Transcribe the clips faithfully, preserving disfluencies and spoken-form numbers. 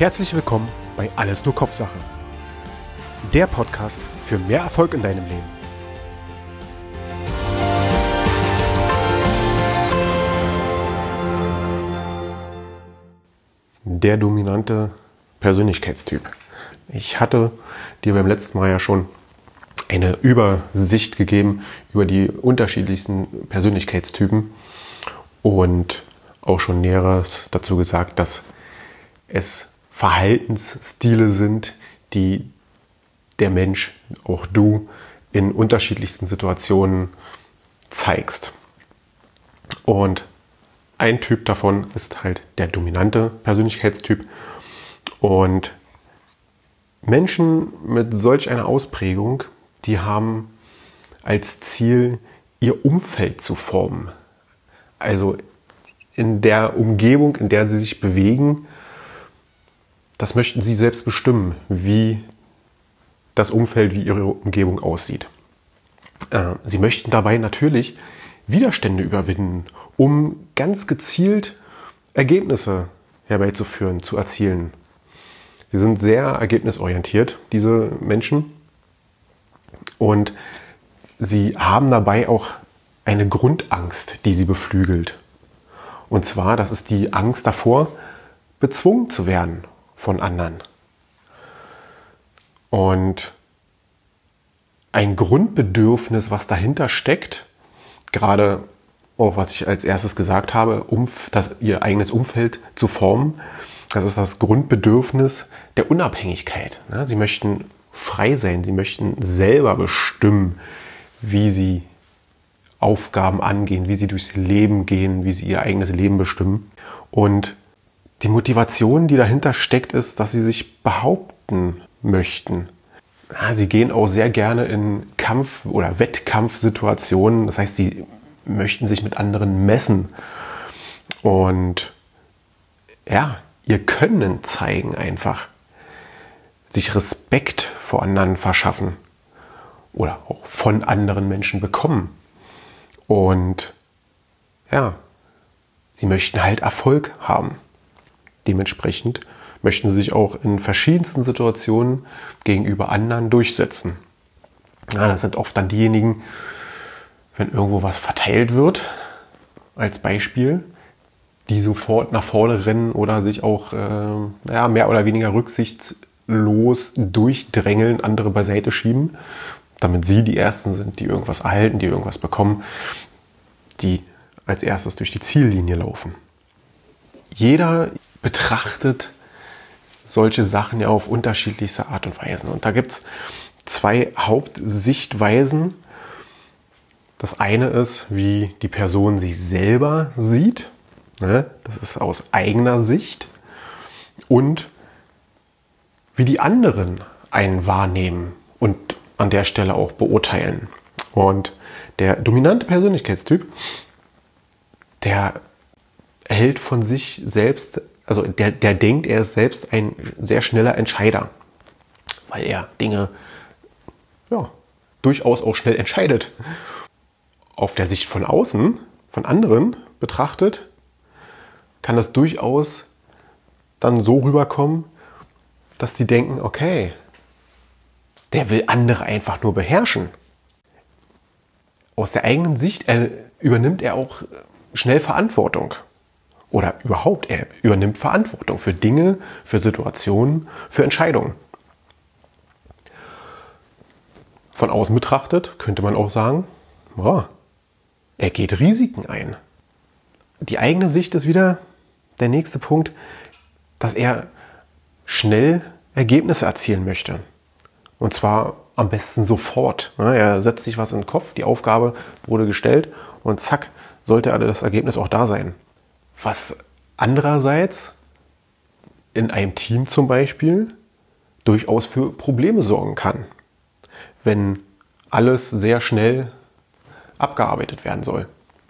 Herzlich willkommen bei Alles nur Kopfsache. Der Podcast für mehr Erfolg in deinem Leben. Der dominante Persönlichkeitstyp. Ich hatte dir beim letzten Mal ja schon eine Übersicht gegeben über die unterschiedlichsten Persönlichkeitstypen und auch schon Näheres dazu gesagt, dass es Verhaltensstile sind, die der Mensch, auch du, in unterschiedlichsten Situationen zeigst. Und ein Typ davon ist halt der dominante Persönlichkeitstyp. Und Menschen mit solch einer Ausprägung, die haben als Ziel, ihr Umfeld zu formen. Also in der Umgebung, in der sie sich bewegen, das möchten sie selbst bestimmen, wie das Umfeld, wie ihre Umgebung aussieht. Sie möchten dabei natürlich Widerstände überwinden, um ganz gezielt Ergebnisse herbeizuführen, zu erzielen. Sie sind sehr ergebnisorientiert, diese Menschen. Und sie haben dabei auch eine Grundangst, die sie beflügelt. Und zwar, das ist die Angst davor, bezwungen zu werden von anderen. Und ein Grundbedürfnis, was dahinter steckt, gerade auch was ich als erstes gesagt habe, um das, ihr eigenes Umfeld zu formen, das ist das Grundbedürfnis der Unabhängigkeit. Sie möchten frei sein, sie möchten selber bestimmen, wie sie Aufgaben angehen, wie sie durchs Leben gehen, wie sie ihr eigenes Leben bestimmen. Und die Motivation, die dahinter steckt, ist, dass sie sich behaupten möchten. Sie gehen auch sehr gerne in Kampf- oder Wettkampfsituationen. Das heißt, sie möchten sich mit anderen messen. Und ja, ihr Können zeigen einfach. Sich Respekt vor anderen verschaffen. Oder auch von anderen Menschen bekommen. Und ja, sie möchten halt Erfolg haben. Dementsprechend möchten sie sich auch in verschiedensten Situationen gegenüber anderen durchsetzen. Ja, das sind oft dann diejenigen, wenn irgendwo was verteilt wird, als Beispiel, die sofort nach vorne rennen oder sich auch äh, ja, mehr oder weniger rücksichtslos durchdrängeln, andere beiseite schieben, damit sie die Ersten sind, die irgendwas erhalten, die irgendwas bekommen, die als erstes durch die Ziellinie laufen. Jeder betrachtet solche Sachen ja auf unterschiedlichste Art und Weisen. Und da gibt es zwei Hauptsichtweisen. Das eine ist, wie die Person sich selber sieht. Das ist aus eigener Sicht. Und wie die anderen einen wahrnehmen und an der Stelle auch beurteilen. Und der dominante Persönlichkeitstyp, der hält von sich selbst, also der, der denkt, er ist selbst ein sehr schneller Entscheider, weil er Dinge ja, durchaus auch schnell entscheidet. Auf der Sicht von außen, von anderen betrachtet, kann das durchaus dann so rüberkommen, dass die denken, okay, der will andere einfach nur beherrschen. Aus der eigenen Sicht er, übernimmt er auch schnell Verantwortung. Oder überhaupt, er übernimmt Verantwortung für Dinge, für Situationen, für Entscheidungen. Von außen betrachtet könnte man auch sagen, boah, er geht Risiken ein. Die eigene Sicht ist wieder der nächste Punkt, dass er schnell Ergebnisse erzielen möchte. Und zwar am besten sofort. Er setzt sich was in den Kopf, die Aufgabe wurde gestellt und zack, sollte das Ergebnis auch da sein. Was andererseits in einem Team zum Beispiel durchaus für Probleme sorgen kann, wenn alles sehr schnell abgearbeitet werden soll.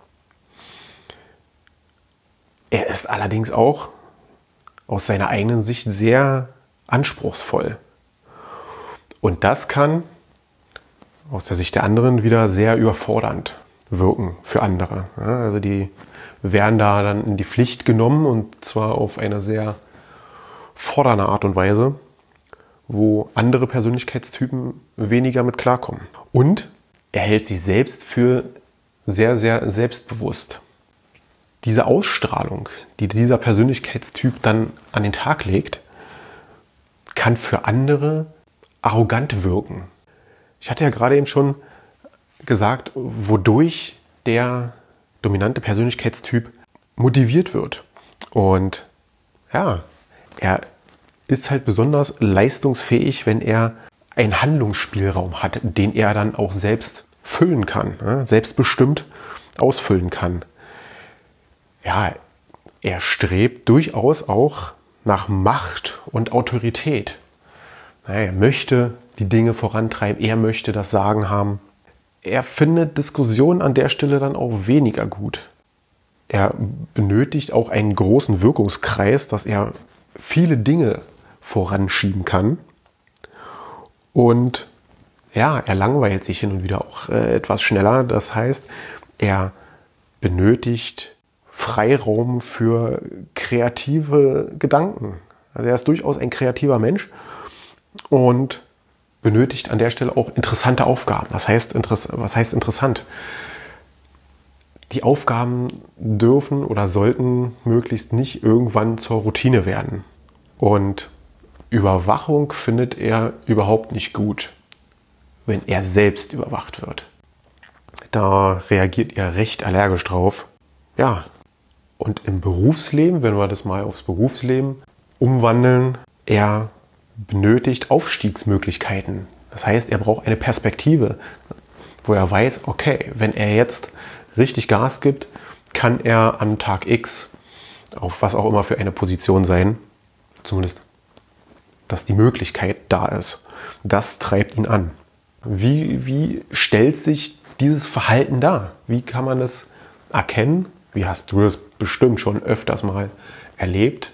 Er ist allerdings auch aus seiner eigenen Sicht sehr anspruchsvoll. Und das kann aus der Sicht der anderen wieder sehr überfordernd wirken für andere. Ja, also die werden da dann in die Pflicht genommen und zwar auf eine sehr fordernder Art und Weise, wo andere Persönlichkeitstypen weniger mit klarkommen. Und er hält sich selbst für sehr, sehr selbstbewusst. Diese Ausstrahlung, die dieser Persönlichkeitstyp dann an den Tag legt, kann für andere arrogant wirken. Ich hatte ja gerade eben schon gesagt, wodurch der dominante Persönlichkeitstyp motiviert wird. Und ja, er ist halt besonders leistungsfähig, wenn er einen Handlungsspielraum hat, den er dann auch selbst füllen kann, ne? Selbstbestimmt ausfüllen kann. Ja, er strebt durchaus auch nach Macht und Autorität. Er möchte die Dinge vorantreiben, er möchte das Sagen haben. Er findet Diskussionen an der Stelle dann auch weniger gut. Er benötigt auch einen großen Wirkungskreis, dass er viele Dinge voranschieben kann. Und ja, er langweilt sich hin und wieder auch äh, etwas schneller. Das heißt, er benötigt Freiraum für kreative Gedanken. Also er ist durchaus ein kreativer Mensch und benötigt an der Stelle auch interessante Aufgaben. Was heißt, was heißt interessant? Die Aufgaben dürfen oder sollten möglichst nicht irgendwann zur Routine werden. Und Überwachung findet er überhaupt nicht gut, wenn er selbst überwacht wird. Da reagiert er recht allergisch drauf. Ja, und im Berufsleben, wenn wir das mal aufs Berufsleben umwandeln, er benötigt Aufstiegsmöglichkeiten. Das heißt, er braucht eine Perspektive, wo er weiß, okay, wenn er jetzt richtig Gas gibt, kann er am Tag X, auf was auch immer für eine Position sein, zumindest, dass die Möglichkeit da ist. Das treibt ihn an. Wie, wie stellt sich dieses Verhalten dar? Wie kann man das erkennen? Wie hast du das bestimmt schon öfters mal erlebt?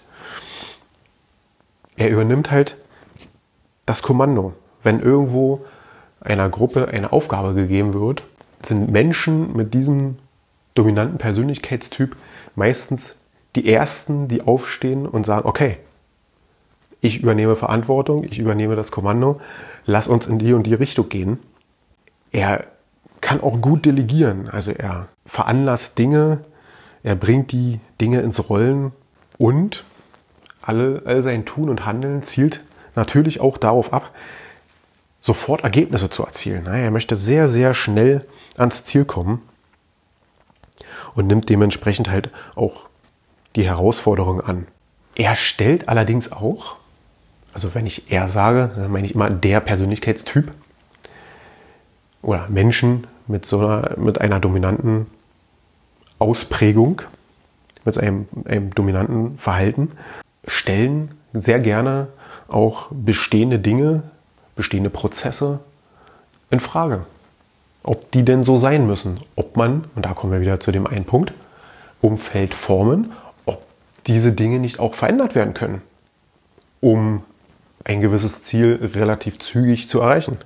Er übernimmt halt das Kommando. Wenn irgendwo einer Gruppe eine Aufgabe gegeben wird, sind Menschen mit diesem dominanten Persönlichkeitstyp meistens die Ersten, die aufstehen und sagen, okay, ich übernehme Verantwortung, ich übernehme das Kommando, lass uns in die und die Richtung gehen. Er kann auch gut delegieren, also er veranlasst Dinge, er bringt die Dinge ins Rollen und alle, all sein Tun und Handeln zielt natürlich auch darauf ab, sofort Ergebnisse zu erzielen. Er möchte sehr, sehr schnell ans Ziel kommen und nimmt dementsprechend halt auch die Herausforderung an. Er stellt allerdings auch, also wenn ich er sage, dann meine ich immer der Persönlichkeitstyp oder Menschen mit so einer, mit einer dominanten Ausprägung, mit einem, einem dominanten Verhalten, stellen sehr gerne auch bestehende Dinge, bestehende Prozesse in Frage. Ob die denn so sein müssen. Ob man, und da kommen wir wieder zu dem einen Punkt, Umfeld formen, ob diese Dinge nicht auch verändert werden können, um ein gewisses Ziel relativ zügig zu erreichen.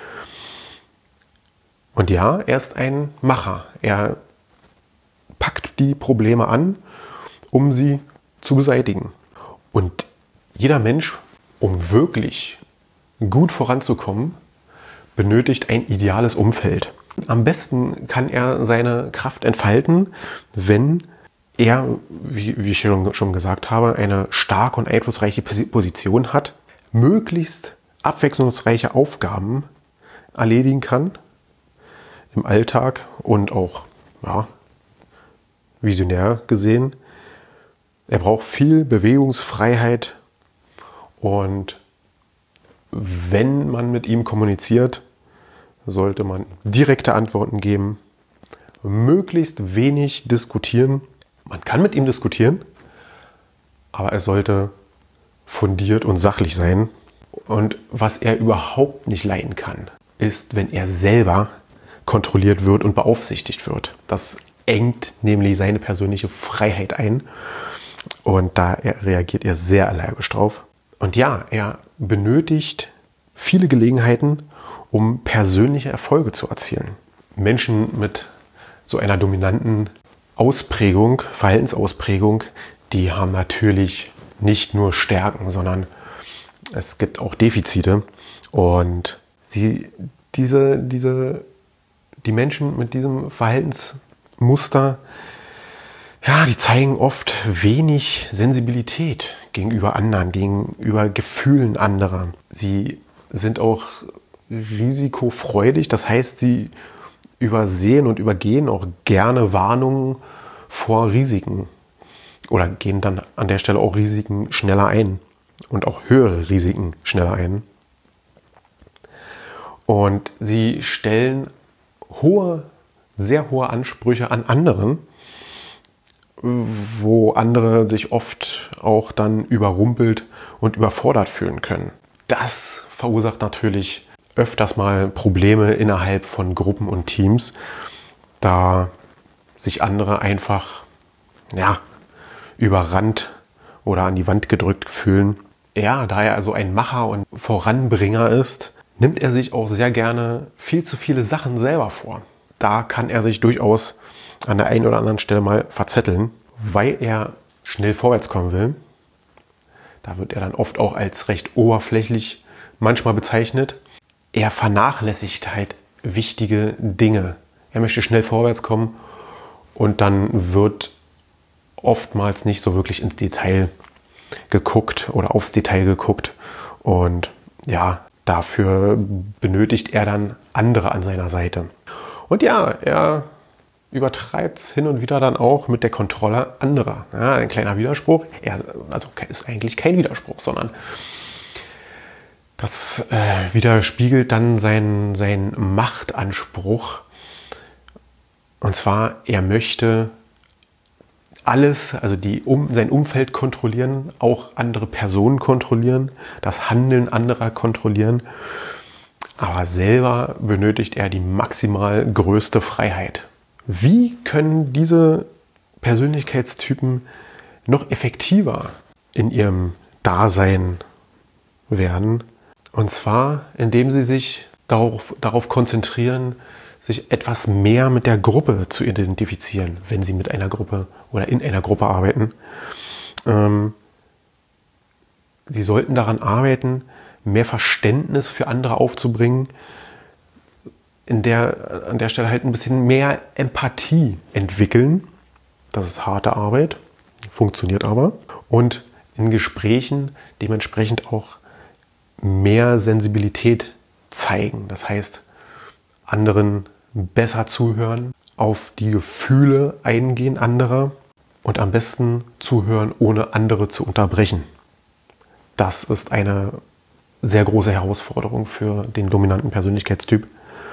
Und ja, er ist ein Macher. Er packt die Probleme an, um sie zu beseitigen. Und jeder Mensch, um wirklich gut voranzukommen, benötigt ein ideales Umfeld. Am besten kann er seine Kraft entfalten, wenn er, wie, wie ich schon, schon gesagt habe, eine starke und einflussreiche Position hat, möglichst abwechslungsreiche Aufgaben erledigen kann im Alltag und auch ja, visionär gesehen. Er braucht viel Bewegungsfreiheit und wenn man mit ihm kommuniziert, sollte man direkte Antworten geben, möglichst wenig diskutieren. Man kann mit ihm diskutieren, aber es sollte fundiert und sachlich sein. Und was er überhaupt nicht leiden kann, ist, wenn er selber kontrolliert wird und beaufsichtigt wird. Das engt nämlich seine persönliche Freiheit ein und da reagiert er sehr allergisch drauf. Und ja, er benötigt viele Gelegenheiten, um persönliche Erfolge zu erzielen. Menschen mit so einer dominanten Ausprägung, Verhaltensausprägung, die haben natürlich nicht nur Stärken, sondern es gibt auch Defizite. Und sie, diese, diese, die Menschen mit diesem Verhaltensmuster, ja, die zeigen oft wenig Sensibilität gegenüber anderen, gegenüber Gefühlen anderer. Sie sind auch risikofreudig, das heißt, sie übersehen und übergehen auch gerne Warnungen vor Risiken oder gehen dann an der Stelle auch Risiken schneller ein und auch höhere Risiken schneller ein. Und sie stellen hohe, sehr hohe Ansprüche an anderen, wo andere sich oft auch dann überrumpelt und überfordert fühlen können. Das verursacht natürlich öfters mal Probleme innerhalb von Gruppen und Teams, da sich andere einfach ja, überrannt oder an die Wand gedrückt fühlen. Ja, da er also ein Macher und Voranbringer ist, nimmt er sich auch sehr gerne viel zu viele Sachen selber vor. Da kann er sich durchaus an der einen oder anderen Stelle mal verzetteln, weil er schnell vorwärts kommen will. Da wird er dann oft auch als recht oberflächlich manchmal bezeichnet. Er vernachlässigt halt wichtige Dinge. Er möchte schnell vorwärts kommen und dann wird oftmals nicht so wirklich ins Detail geguckt oder aufs Detail geguckt. Und ja, dafür benötigt er dann andere an seiner Seite. Und ja, er übertreibt es hin und wieder dann auch mit der Kontrolle anderer. Ja, ein kleiner Widerspruch. Er, also ist eigentlich kein Widerspruch, sondern das äh, widerspiegelt dann seinen, seinen Machtanspruch. Und zwar, er möchte alles, also die, um, sein Umfeld kontrollieren, auch andere Personen kontrollieren, das Handeln anderer kontrollieren. Aber selber benötigt er die maximal größte Freiheit. Wie können diese Persönlichkeitstypen noch effektiver in ihrem Dasein werden? Und zwar, indem sie sich darauf, darauf konzentrieren, sich etwas mehr mit der Gruppe zu identifizieren, wenn sie mit einer Gruppe oder in einer Gruppe arbeiten. Ähm, sie sollten daran arbeiten, mehr Verständnis für andere aufzubringen, in der, an der Stelle halt ein bisschen mehr Empathie entwickeln. Das ist harte Arbeit, funktioniert aber. Und in Gesprächen dementsprechend auch mehr Sensibilität zeigen. Das heißt, anderen besser zuhören, auf die Gefühle eingehen anderer und am besten zuhören, ohne andere zu unterbrechen. Das ist eine sehr große Herausforderung für den dominanten Persönlichkeitstyp.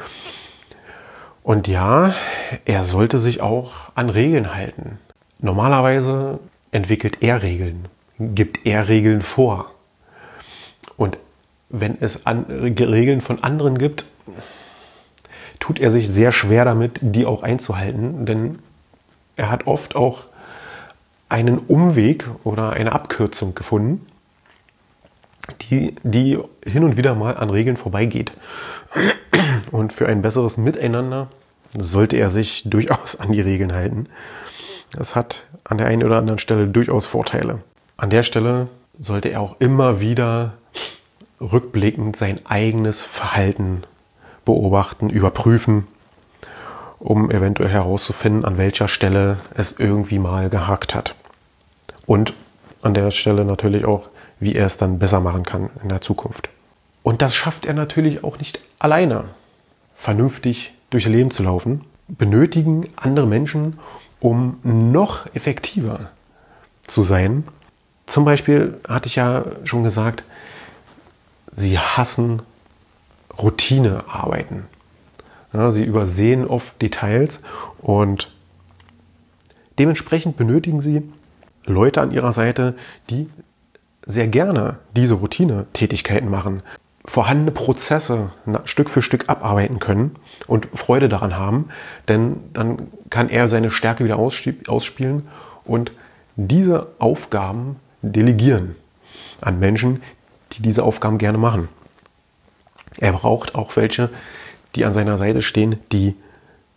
Und ja, er sollte sich auch an Regeln halten. Normalerweise entwickelt er Regeln, gibt er Regeln vor. Und wenn es an, Regeln von anderen gibt, tut er sich sehr schwer damit, die auch einzuhalten, denn er hat oft auch einen Umweg oder eine Abkürzung gefunden, die, die hin und wieder mal an Regeln vorbeigeht. Und für ein besseres Miteinander sollte er sich durchaus an die Regeln halten. Das hat an der einen oder anderen Stelle durchaus Vorteile. An der Stelle sollte er auch immer wieder rückblickend sein eigenes Verhalten beobachten, überprüfen, um eventuell herauszufinden, an welcher Stelle es irgendwie mal gehakt hat. Und an der Stelle natürlich auch, wie er es dann besser machen kann in der Zukunft. Und das schafft er natürlich auch nicht alleine, vernünftig durchs Leben zu laufen. Benötigen andere Menschen, um noch effektiver zu sein. Zum Beispiel hatte ich ja schon gesagt, sie hassen Routinearbeiten. Ja, sie übersehen oft Details und dementsprechend benötigen sie Leute an ihrer Seite, die sehr gerne diese Routine-Tätigkeiten machen, vorhandene Prozesse Stück für Stück abarbeiten können und Freude daran haben, denn dann kann er seine Stärke wieder ausspielen und diese Aufgaben delegieren an Menschen, die diese Aufgaben gerne machen. Er braucht auch welche, die an seiner Seite stehen, die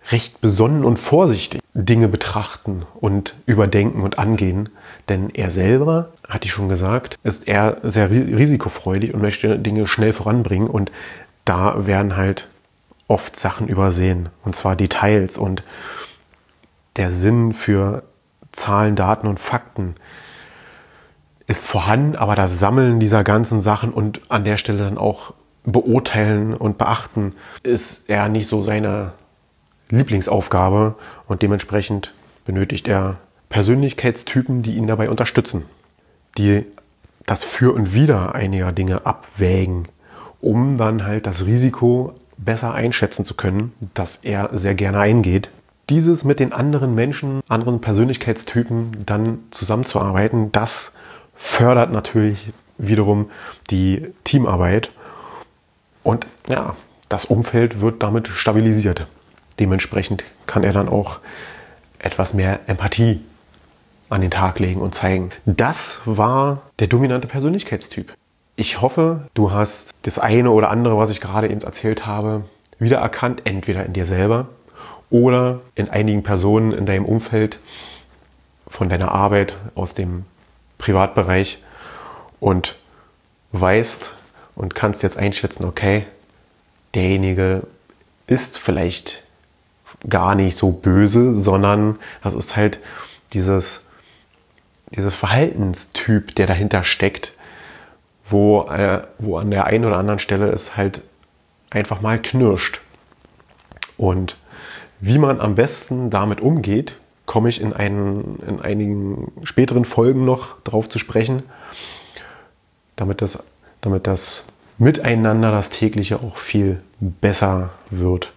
recht besonnen und vorsichtig Dinge betrachten und überdenken und angehen. Denn er selber, hatte ich schon gesagt, ist eher sehr risikofreudig und möchte Dinge schnell voranbringen. Und da werden halt oft Sachen übersehen. Und zwar Details und der Sinn für Zahlen, Daten und Fakten ist vorhanden, aber das Sammeln dieser ganzen Sachen und an der Stelle dann auch beurteilen und beachten, ist eher nicht so seine Lieblingsaufgabe und dementsprechend benötigt er Persönlichkeitstypen, die ihn dabei unterstützen, die das Für und Wider einiger Dinge abwägen, um dann halt das Risiko besser einschätzen zu können, das er sehr gerne eingeht. Dieses mit den anderen Menschen, anderen Persönlichkeitstypen dann zusammenzuarbeiten, das fördert natürlich wiederum die Teamarbeit und ja, das Umfeld wird damit stabilisiert. Dementsprechend kann er dann auch etwas mehr Empathie an den Tag legen und zeigen. Das war der dominante Persönlichkeitstyp. Ich hoffe, du hast das eine oder andere, was ich gerade eben erzählt habe, wiedererkannt, entweder in dir selber oder in einigen Personen in deinem Umfeld, von deiner Arbeit, aus dem Privatbereich und weißt und kannst jetzt einschätzen, okay, derjenige ist vielleicht gar nicht so böse, sondern das ist halt dieses, dieses Verhaltenstyp, der dahinter steckt, wo, äh, wo an der einen oder anderen Stelle es halt einfach mal knirscht. Und wie man am besten damit umgeht, komme ich in, einen, in einigen späteren Folgen noch drauf zu sprechen, damit das, damit das Miteinander, das tägliche auch viel besser wird.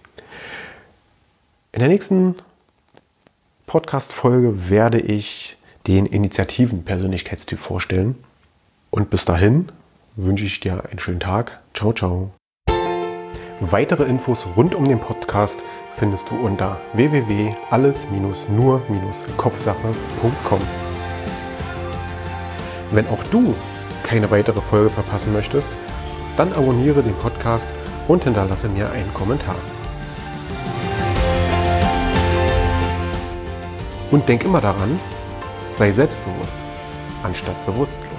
In der nächsten Podcast-Folge werde ich den Initiativen-Persönlichkeitstyp vorstellen. Und bis dahin wünsche ich dir einen schönen Tag. Ciao, ciao. Weitere Infos rund um den Podcast findest du unter w w w punkt alles nur kopfsache punkt com. Wenn auch du keine weitere Folge verpassen möchtest, dann abonniere den Podcast und hinterlasse mir einen Kommentar. Und denk immer daran, sei selbstbewusst, anstatt bewusst.